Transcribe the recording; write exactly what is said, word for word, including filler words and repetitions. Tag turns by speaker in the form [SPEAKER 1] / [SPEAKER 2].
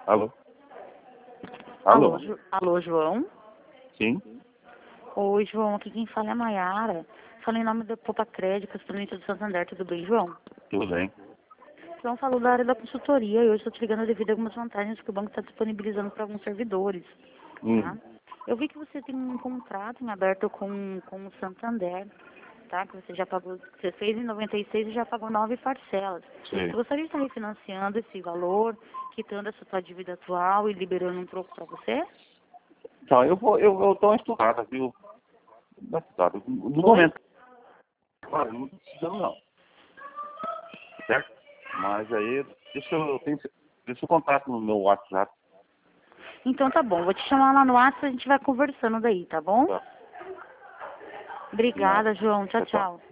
[SPEAKER 1] Alô?
[SPEAKER 2] Alô,
[SPEAKER 1] Alô?
[SPEAKER 2] Ju- Alô, João?
[SPEAKER 1] Sim?
[SPEAKER 2] Oi, João, aqui quem fala é a Maiara. Fala em nome da Poupa Crédito, Castanete do Santander, tudo bem, João?
[SPEAKER 1] Tudo bem.
[SPEAKER 2] João falou da área da consultoria e hoje estou te ligando devido a algumas vantagens que o banco está disponibilizando para alguns servidores, tá?
[SPEAKER 1] Hum.
[SPEAKER 2] Eu vi que você tem um contrato em aberto com, com o Santander, tá? Que você já pagou, você fez em noventa e seis e já pagou nove parcelas.
[SPEAKER 1] Sim.
[SPEAKER 2] Você gostaria de estar refinanciando esse valor, quitando essa sua dívida atual e liberando um troco para você?
[SPEAKER 1] Então, eu vou, eu, eu tô estudado, viu? Não estudado. No
[SPEAKER 2] Oi?
[SPEAKER 1] momento, claro, não tô precisando não. Certo? Mas aí, deixa eu, tenho, deixa eu contato no meu WhatsApp.
[SPEAKER 2] Então tá bom, vou te chamar lá no WhatsApp e a gente vai conversando daí, tá bom?
[SPEAKER 1] Tá?
[SPEAKER 2] Obrigada, João. Tchau,
[SPEAKER 1] Tchau, tchau.
[SPEAKER 2] tchau.